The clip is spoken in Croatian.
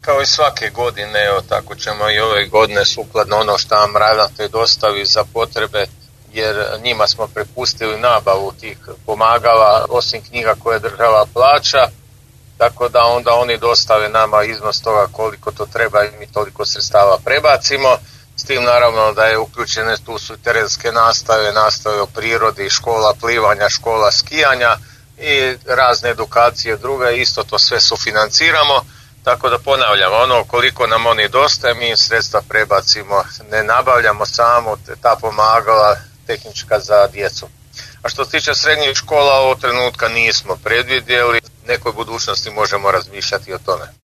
Kao i svake godine, evo tako ćemo i ove godine sukladno ono što nam ravnatelj dostavi za potrebe, jer njima smo prepustili nabavu tih pomagala, osim knjiga koje država plaća, tako da onda oni dostave nama iznos toga koliko to treba i mi toliko sredstava prebacimo. S tim naravno da je uključene, tu su terenske nastave o prirodi, škola plivanja, škola skijanja i razne edukacije druge, isto to sve sufinanciramo. Tako da ponavljamo, ono koliko nam oni dostaje, mi sredstva prebacimo, ne nabavljamo samo ta pomagala tehnička za djecu. A što se tiče srednjih škola, ovog trenutka nismo predvidjeli, nekoj budućnosti možemo razmišljati o tome.